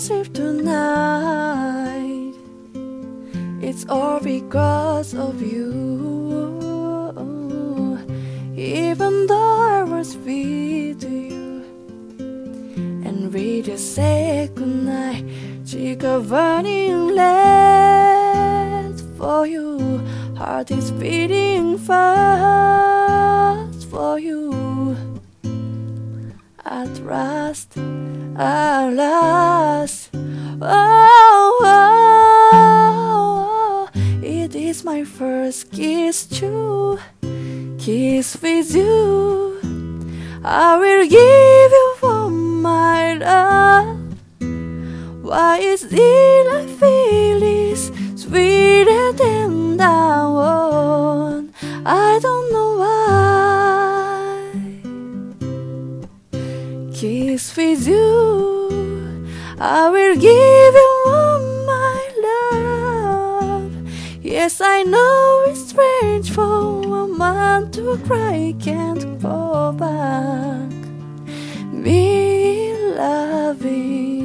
sleep tonight. It's all because of you. Even though I was with you and we just say goodnight, 지가 running late for you. Heart is beating fast for you. At last, oh, it is my first kiss too. Kiss with you, I will give you all my love. Why is it I feel is sweeter than that one? I don't know why. Kiss with you, I will give you all my love. Yes, I know it's strange for a man to cry, can't go back. Me loving